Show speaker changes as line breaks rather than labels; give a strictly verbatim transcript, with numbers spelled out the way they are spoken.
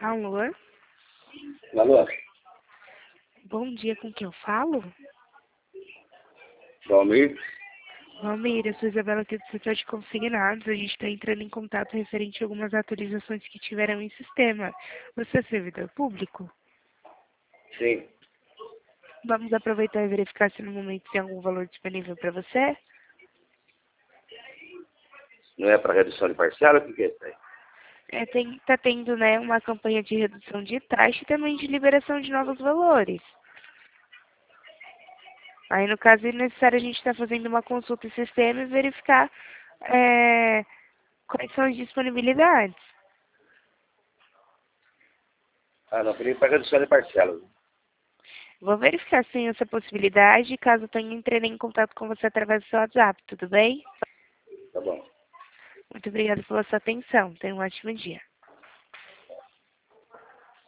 Alô?
Alô?
Bom dia, com quem eu falo?
Valmir?
Valmir, eu sou Isabela aqui do setor de consignados. A gente está entrando em contato referente a algumas atualizações que tiveram em sistema. Você é servidor público?
Sim.
Vamos aproveitar e verificar se no momento tem algum valor disponível para você.
Não é para redução de parcela? O que, que é isso aí?
É, tem, tá tendo, né, uma campanha de redução de taxa e também de liberação de novos valores. Aí, no caso, é necessário a gente estar fazendo uma consulta em sistema e verificar é, quais são as disponibilidades.
Ah, não, queria para redução de parcela.
Vou verificar sim essa possibilidade, caso tenha entrarei em contato com você através do seu WhatsApp, tudo bem?
Tá bom.
Muito obrigada pela sua atenção. Tenha um ótimo dia.